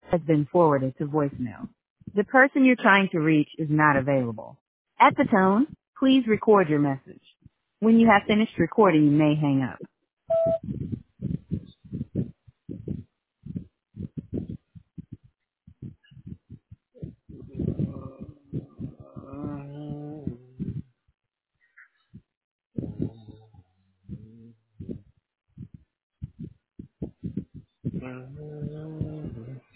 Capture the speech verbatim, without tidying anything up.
has been forwarded to voicemail. The person you're trying to reach is not available. At the tone, please record your message. When you have finished recording, you may hang up. Mm-hmm.